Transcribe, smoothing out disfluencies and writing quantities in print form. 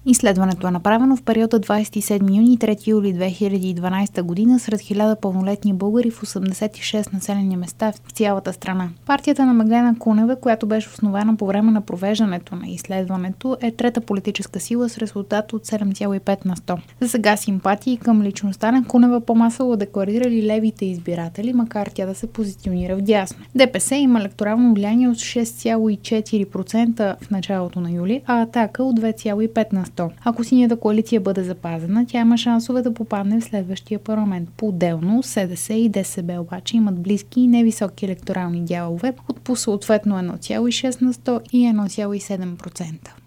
Изследването е направено в периода 27 юни – 3 юли 2012 година сред 1000 пълнолетни българи в 86 населени места в цялата страна. Партията на Меглена Кунева, която беше основана по време на провеждането на изследването, е трета политическа сила с резултат от 7,5 на 100. За сега симпатии към личността на Кунева по-масово декларирали левите избиратели, макар тя да се позиционира вдясно. ДПС има електорално влияние от 6,4% в началото на юли, а Атака от 2,5 на 100. Ако синята коалиция бъде запазена, тя има шансове да попадне в следващия парламент. По-отделно, СДС и ДСБ обаче имат близки и невисоки електорални дялове от по съответно 1,6 на 100 и 1,7%.